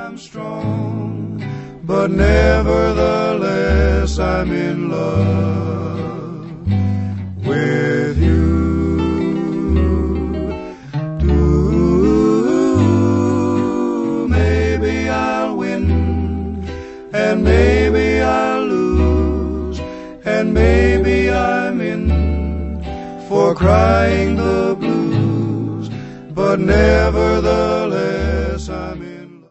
I'm strong, but nevertheless I'm in love with you. Maybe I'll win, and maybe I'll lose, and maybe I'm in for crying the blues, but nevertheless